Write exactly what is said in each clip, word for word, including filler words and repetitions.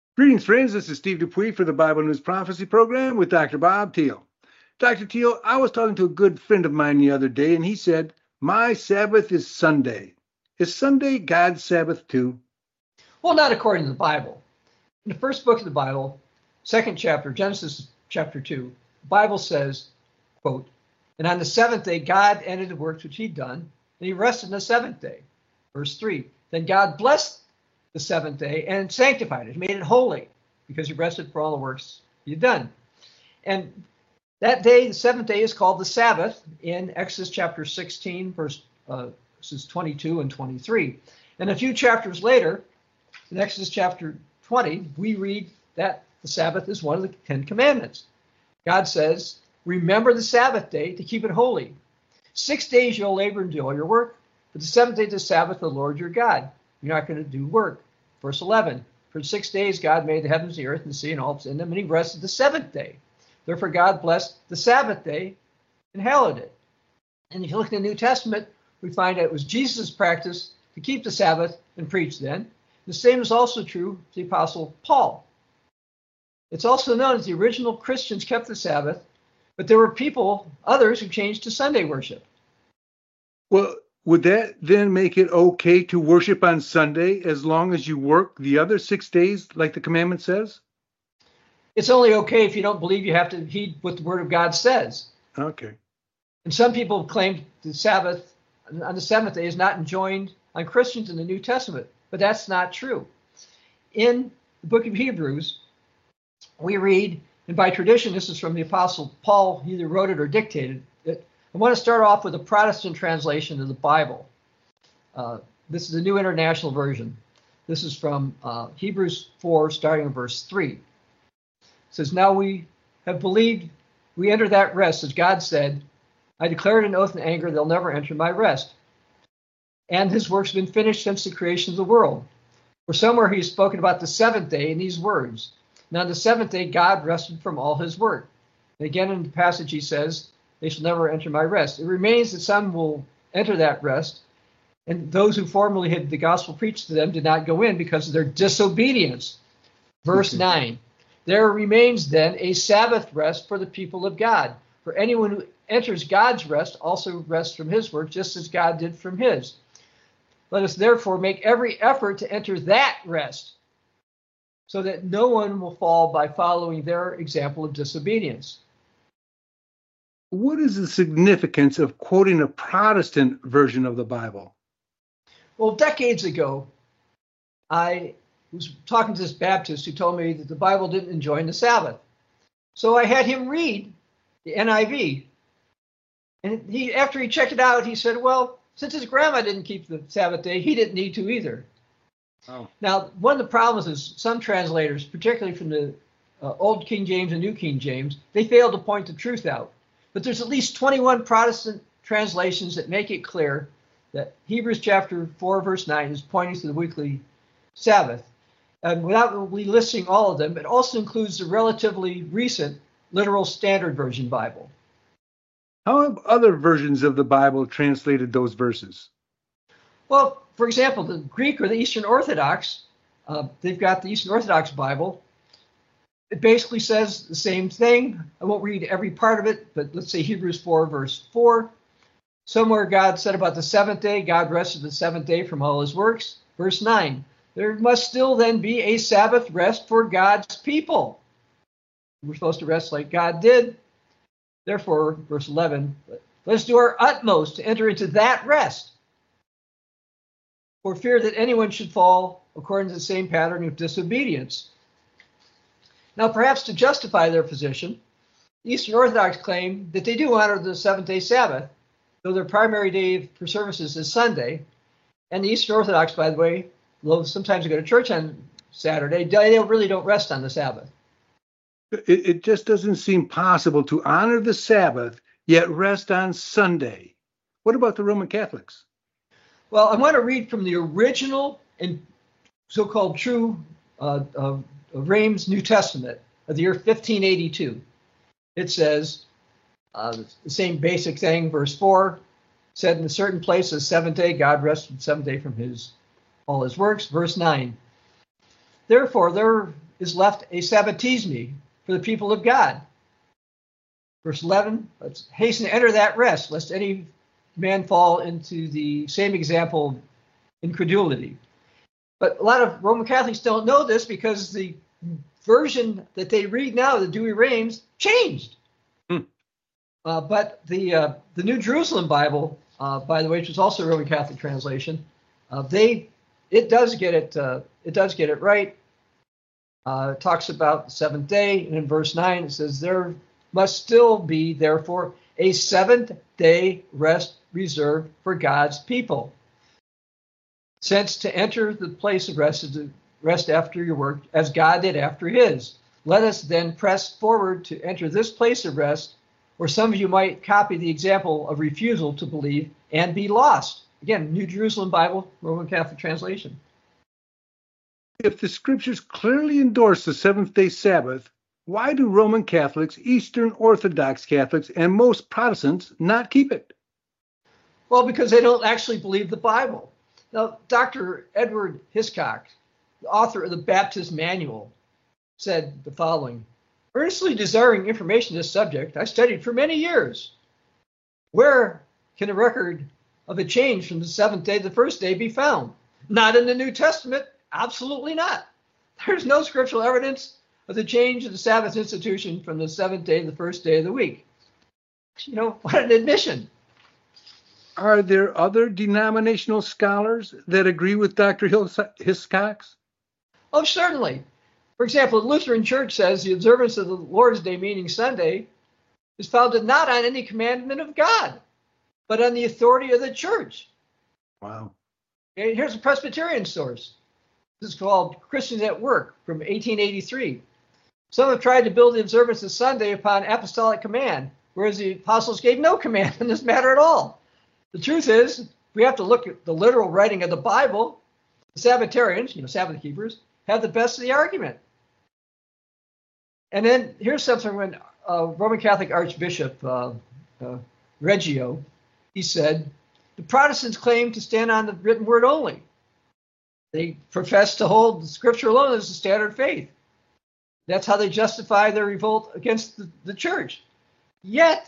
Greetings, friends. This is Steve Dupuis for the Bible News Prophecy Program with Doctor Bob Thiel. Doctor Thiel, I was talking to a good friend of mine the other day, and he said, my Sabbath is Sunday. Is Sunday God's Sabbath too? Well, not according to the Bible. In the first book of the Bible, second chapter, Genesis chapter two, the Bible says, quote, and on the seventh day, God ended the works which he'd done, and he rested on the seventh day. Verse three, then God blessed the seventh day and sanctified it. He made it holy because he rested for all the works he had done. And that day, the seventh day, is called the Sabbath in Exodus chapter sixteen, verse, uh, verses twenty-two and twenty-three. And a few chapters later, in Exodus chapter twenty, we read that the Sabbath is one of the Ten Commandments. God says, remember the Sabbath day to keep it holy. Six days you'll labor and do all your work, but the seventh day is the Sabbath of the Lord your God. You're not going to do work. Verse eleven, for six days God made the heavens, the earth, and the sea, and all that's in them, and he rested the seventh day. Therefore God blessed the Sabbath day and hallowed it. And if you look in the New Testament, we find that it was Jesus' practice to keep the Sabbath and preach then. The same is also true of the Apostle Paul. It's also known as the original Christians kept the Sabbath, but there were people, others, who changed to Sunday worship. Well, would that then make it okay to worship on Sunday as long as you work the other six days like the commandment says? It's only okay if you don't believe you have to heed what the Word of God says. Okay. And some people claim the Sabbath on the seventh day is not enjoined on Christians in the New Testament, but that's not true. In the book of Hebrews, we read, and by tradition, this is from the Apostle Paul, he either wrote it or dictated it. I want to start off with a Protestant translation of the Bible. Uh, this is the New International Version. This is from uh, Hebrews four, starting in verse three. It says, now we have believed we enter that rest, as God said, I declared an oath in anger, they'll never enter my rest. And his work's been finished since the creation of the world. For somewhere he's spoken about the seventh day in these words. Now on the seventh day, God rested from all his work. And again in the passage he says, they shall never enter my rest. It remains that some will enter that rest, and those who formerly had the gospel preached to them did not go in because of their disobedience. Verse nine, there remains then a Sabbath rest for the people of God. For anyone who enters God's rest also rests from his work, just as God did from his. Let us therefore make every effort to enter that rest, so that no one will fall by following their example of disobedience. What is the significance of quoting a Protestant version of the Bible? Well, decades ago, I was talking to this Baptist who told me that the Bible didn't enjoin the Sabbath. So I had him read the N I V. And he, after he checked it out, he said, well, since his grandma didn't keep the Sabbath day, he didn't need to either. Oh. Now, one of the problems is some translators, particularly from the uh, Old King James and New King James, they fail to point the truth out. But there's at least twenty-one Protestant translations that make it clear that Hebrews chapter four, verse nine is pointing to the weekly Sabbath. And without listing all of them, it also includes the relatively recent Literal Standard Version Bible. How have other versions of the Bible translated those verses? Well, for example, the Greek or the Eastern Orthodox, uh, they've got the Eastern Orthodox Bible. It basically says the same thing. I won't read every part of it, but let's say Hebrews four, verse four. Somewhere God said about the seventh day, God rested the seventh day from all his works. Verse nine, there must still then be a Sabbath rest for God's people. We're supposed to rest like God did. Therefore, verse eleven, let's do our utmost to enter into that rest, for fear that anyone should fall according to the same pattern of disobedience. Now, perhaps to justify their position, the Eastern Orthodox claim that they do honor the seventh-day Sabbath, though their primary day for services is Sunday. And the Eastern Orthodox, by the way, though sometimes they go to church on Saturday, they really don't rest on the Sabbath. It, it just doesn't seem possible to honor the Sabbath, yet rest on Sunday. What about the Roman Catholics? Well, I want to read from the original and so-called true uh, uh, Reims New Testament of the year fifteen eighty-two. It says uh, the same basic thing. Verse four said, in a certain place, the seventh day, God rested the seventh day from his all his works. Verse nine. Therefore, there is left a sabbatismi for the people of God. Verse eleven, let's hasten to enter that rest, lest any man fall into the same example of incredulity. But a lot of Roman Catholics don't know this because the version that they read now, the Douay-Rheims, changed. Hmm. Uh, but the uh, the New Jerusalem Bible, uh, by the way, which is also a Roman Catholic translation, uh, they it does get it uh, it does get it right. Uh, it talks about the seventh day, and in verse nine it says there must still be therefore a seventh day rest reserved for God's people. Since to enter the place of rest is to rest after your work, as God did after his. Let us then press forward to enter this place of rest, or some of you might copy the example of refusal to believe and be lost. Again, New Jerusalem Bible, Roman Catholic translation. If the scriptures clearly endorse the seventh-day Sabbath, why do Roman Catholics, Eastern Orthodox Catholics, and most Protestants not keep it? Well, because they don't actually believe the Bible. Now, Doctor Edward Hiscock, the author of the Baptist Manual, said the following: earnestly desiring information on this subject, I studied for many years. Where can a record of a change from the seventh day to the first day be found? Not in the New Testament. Absolutely not. There's no scriptural evidence of the change of the Sabbath institution from the seventh day to the first day of the week. You know, what an admission. Are there other denominational scholars that agree with Doctor Hiscox? Oh, certainly. For example, the Lutheran Church says the observance of the Lord's Day, meaning Sunday, is founded not on any commandment of God, but on the authority of the church. Wow. Okay, here's a Presbyterian source. This is called Christians at Work from eighteen eighty-three. Some have tried to build the observance of Sunday upon apostolic command, whereas the apostles gave no command in this matter at all. The truth is, we have to look at the literal writing of the Bible. The Sabbatarians, you know, Sabbath keepers, have the best of the argument. And then here's something when uh, Roman Catholic Archbishop uh, uh, Reggio, he said, the Protestants claim to stand on the written word only. They profess to hold the scripture alone as the standard faith. That's how they justify their revolt against the, the church. Yet,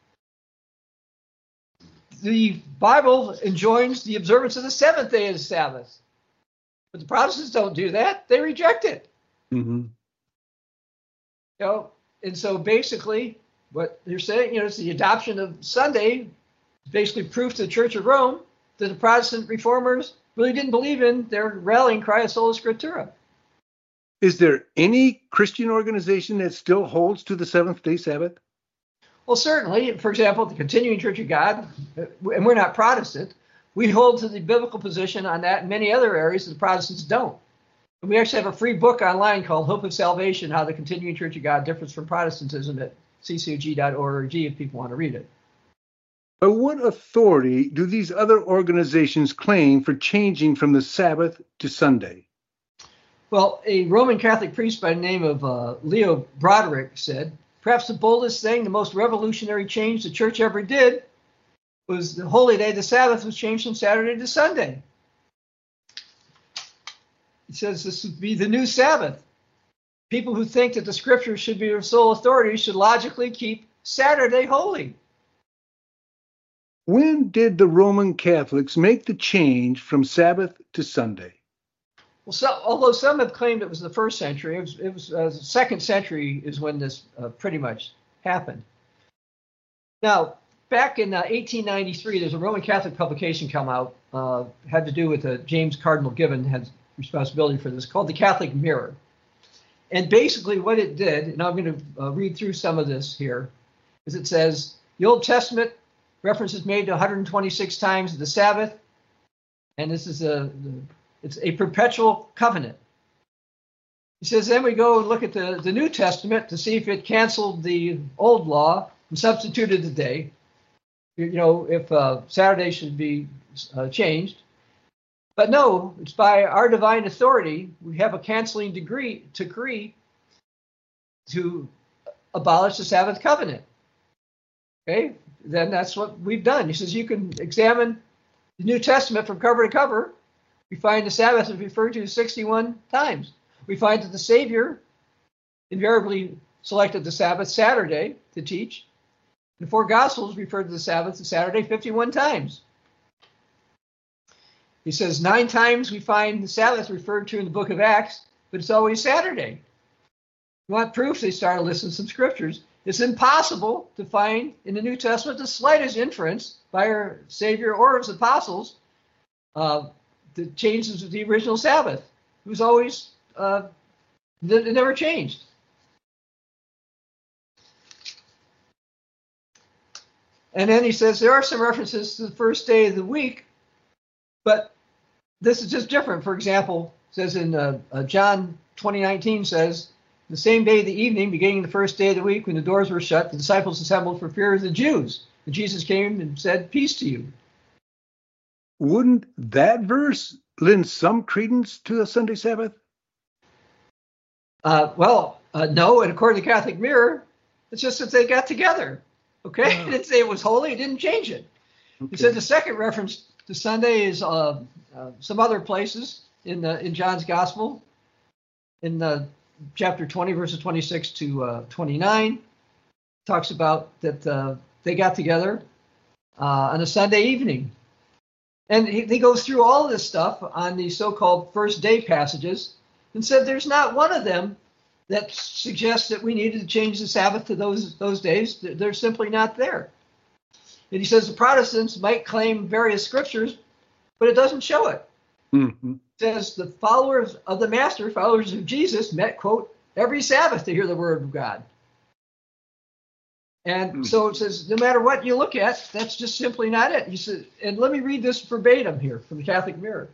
the Bible enjoins the observance of the seventh day as Sabbath. But the Protestants don't do that. They reject it. Mm-hmm. You know, and so basically what they're saying, you know, it's the adoption of Sunday, basically proof to the Church of Rome that the Protestant reformers really didn't believe in their rallying cry of sola scriptura. Is there any Christian organization that still holds to the seventh-day Sabbath? Well, certainly. For example, the Continuing Church of God, and we're not Protestant, we hold to the biblical position on that in many other areas that the Protestants don't. And we actually have a free book online called Hope of Salvation, How the Continuing Church of God Differs from Protestantism at c c o g dot org if people want to read it. By what authority do these other organizations claim for changing from the Sabbath to Sunday? Well, a Roman Catholic priest by the name of uh, Leo Broderick said, perhaps the boldest thing, the most revolutionary change the church ever did was the holy day, the Sabbath, was changed from Saturday to Sunday. He says this would be the new Sabbath. People who think that the scripture should be their sole authority should logically keep Saturday holy. When did the Roman Catholics make the change from Sabbath to Sunday? Well, so, although some have claimed it was the first century, it was, it was uh, the second century is when this uh, pretty much happened. Now, back in uh, eighteen ninety-three, there's a Roman Catholic publication come out, uh, had to do with uh, James Cardinal Gibbon, had responsibility for this, called the Catholic Mirror. And basically what it did, and I'm going to uh, read through some of this here, is it says, the Old Testament reference is made to one hundred twenty-six times the Sabbath, and this is a it's a perpetual covenant. He says, then we go and look at the, the New Testament to see if it canceled the old law and substituted the day. You know, if uh, Saturday should be uh, changed. But no, it's by our divine authority, we have a canceling degree, decree to abolish the Sabbath covenant. Okay, then that's what we've done. He says you can examine the New Testament from cover to cover. We find the Sabbath is referred to sixty-one times. We find that the Savior invariably selected the Sabbath Saturday to teach. The four Gospels referred to the Sabbath as Saturday fifty-one times. He says nine times we find the Sabbath referred to in the book of Acts, but it's always Saturday. You want proof? They started listing some scriptures. It's impossible to find in the New Testament the slightest inference by our Savior or his apostles uh, the changes of the original Sabbath. It was always, uh, it never changed. And then he says there are some references to the first day of the week, but this is just different. For example, it says in uh, uh, John twenty nineteen says, the same day of the evening, beginning the first day of the week, when the doors were shut, the disciples assembled for fear of the Jews. And Jesus came and said, peace to you. Wouldn't that verse lend some credence to a Sunday Sabbath? Uh, well, uh, no, and according to Catholic Mirror, it's just that they got together. Okay, Oh. It didn't say it was holy, it didn't change it. Okay. He said the second reference to Sunday is uh, uh, some other places in the, in John's Gospel, in the chapter twenty, verses twenty-six to uh, twenty-nine, talks about that uh, they got together uh, on a Sunday evening. And he, he goes through all this stuff on the so-called first day passages and said there's not one of them that suggests that we needed to change the Sabbath to those those days. They're simply not there. And he says the Protestants might claim various scriptures, but it doesn't show it. Mm-hmm. It says the followers of the Master, followers of Jesus, met, quote, every Sabbath to hear the word of God. And Mm. so it says, no matter what you look at, that's just simply not it. He said, and let me read this verbatim here from the Catholic Mirror.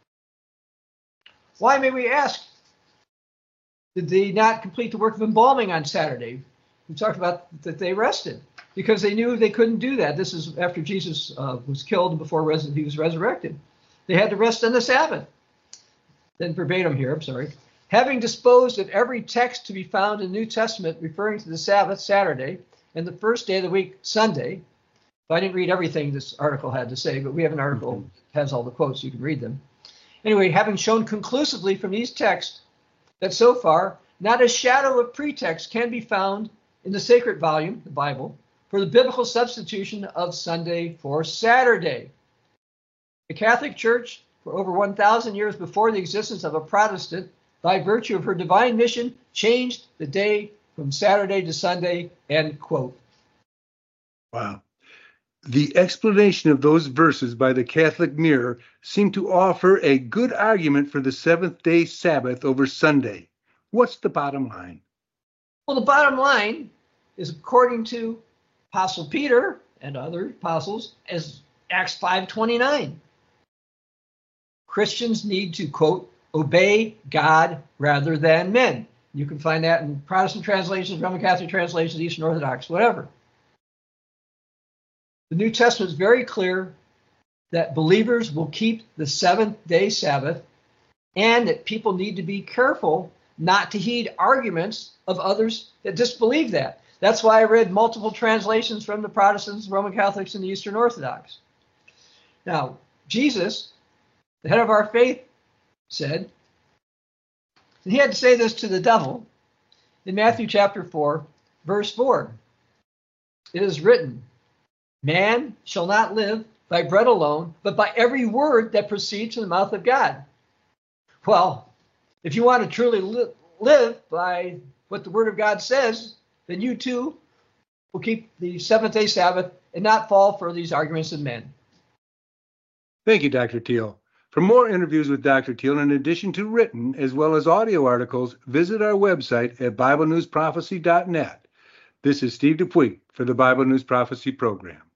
Why, may we ask, did they not complete the work of embalming on Saturday? We talked about that they rested because they knew they couldn't do that. This is after Jesus uh, was killed and before res- he was resurrected. They had to rest on the Sabbath. Then verbatim here, I'm sorry. Having disposed of every text to be found in the New Testament referring to the Sabbath, Saturday, and the first day of the week, Sunday. I didn't read everything this article had to say, but we have an article Mm-hmm. that has all the quotes. You can read them. Anyway, having shown conclusively from these texts that so far, not a shadow of pretext can be found in the sacred volume, the Bible, for the biblical substitution of Sunday for Saturday. The Catholic Church, for over one thousand years before the existence of a Protestant, by virtue of her divine mission, changed the day from Saturday to Sunday, end quote. Wow. The explanation of those verses by the Catholic Mirror seem to offer a good argument for the seventh-day Sabbath over Sunday. What's the bottom line? Well, the bottom line is, according to Apostle Peter and other apostles, as Acts five twenty-nine. Christians need to, quote, obey God rather than men. You can find that in Protestant translations, Roman Catholic translations, Eastern Orthodox, whatever. The New Testament is very clear that believers will keep the seventh-day Sabbath and that people need to be careful not to heed arguments of others that disbelieve that. That's why I read multiple translations from the Protestants, Roman Catholics, and the Eastern Orthodox. Now, Jesus, the head of our faith, said, and he had to say this to the devil in Matthew chapter four, verse four. It is written, man shall not live by bread alone, but by every word that proceeds from the mouth of God. Well, if you want to truly li- live by what the word of God says, then you too will keep the seventh-day Sabbath and not fall for these arguments of men. Thank you, Doctor Teal. For more interviews with Doctor Teal, in addition to written as well as audio articles, visit our website at Bible News Prophecy dot net. This is Steve Dupuy for the Bible News Prophecy Program.